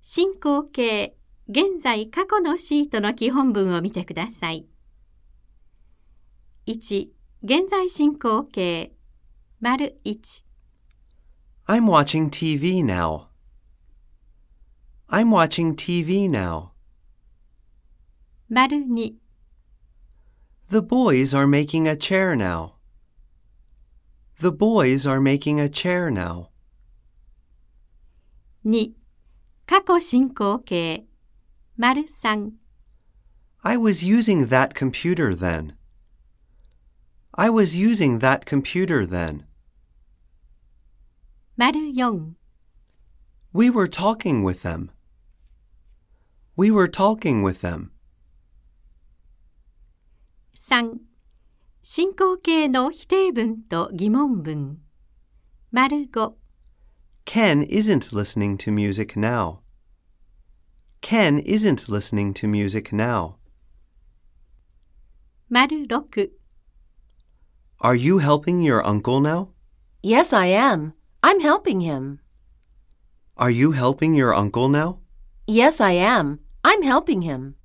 進行形、現在過去のシートの基本文を見てください。1、現在進行形、丸1。 I'm watching TV now. I'm watching TV now. 丸2。 The boys are making a chair now. The boys are making a chair now. 2、過去進行形、丸3。 I was using that computer then. I was using that computer then. 丸4。 We were talking with them. We were talking with them. 3、進行形の否定文と疑問文。丸5。 Ken isn't listening to music now. Ken isn't listening to music now. 丸6。 Are you helping your uncle now? Yes, I am. I'm helping him. Are you helping your uncle now? Yes, I am. I'm helping him.